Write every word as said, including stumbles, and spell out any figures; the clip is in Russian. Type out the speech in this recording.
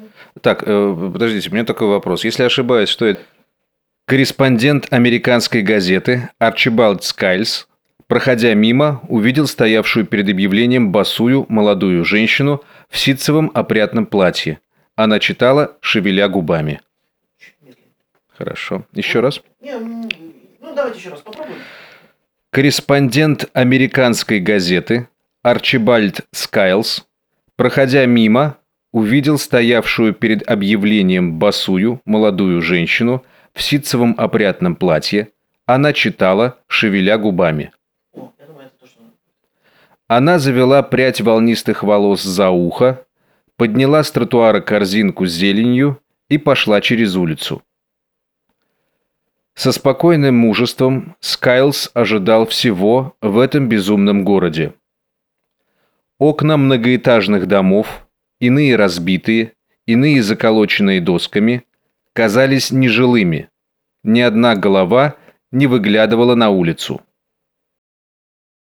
Так, э, подождите, у меня такой вопрос. Если ошибаюсь, что это? Корреспондент американской газеты Арчибальд Скайлс, проходя мимо, увидел стоявшую перед объявлением босую молодую женщину в ситцевом опрятном платье. Она читала, шевеля губами. Хорошо. Еще раз. Ну, давайте еще раз попробуем. Корреспондент американской газеты Арчибальд Скайлс, проходя мимо, увидел стоявшую перед объявлением босую молодую женщину в ситцевом опрятном платье. Она читала, шевеля губами. О, я думаю, это то, что... Она завела прядь волнистых волос за ухо, подняла с тротуара корзинку с зеленью и пошла через улицу. Со спокойным мужеством Скайлс ожидал всего в этом безумном городе. Окна многоэтажных домов, иные разбитые, иные заколоченные досками, казались нежилыми. Ни одна голова не выглядывала на улицу.